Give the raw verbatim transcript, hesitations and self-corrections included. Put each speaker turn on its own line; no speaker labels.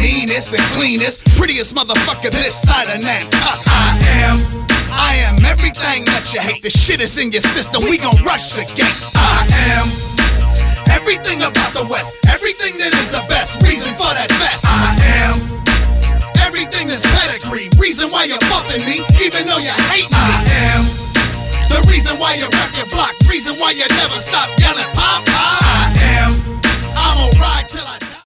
meanest and cleanest, prettiest motherfucker this side of Nan. Uh, I am, I am everything that you hate. The shit is in your system, we gon' rush the gate. I am everything about the West, everything that is the best, reason for that vest. I am everything that's pedigree, reason why you're bumping me, even though you hate me. I am the reason why you rap your block, reason why you never stop yelling.